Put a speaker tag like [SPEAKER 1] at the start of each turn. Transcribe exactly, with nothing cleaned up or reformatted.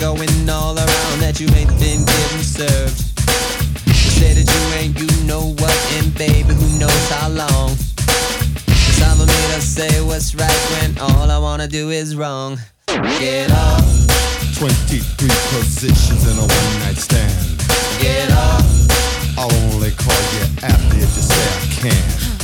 [SPEAKER 1] going all around that you ain't been getting served. You say that you ain't, you know what, and baby, who knows how long. Cause I'm a me to say what's right when all I wanna do is wrong. Get up.
[SPEAKER 2] twenty-three positions in a one night stand.
[SPEAKER 1] Get up.
[SPEAKER 2] I'll only call you after if you say I can.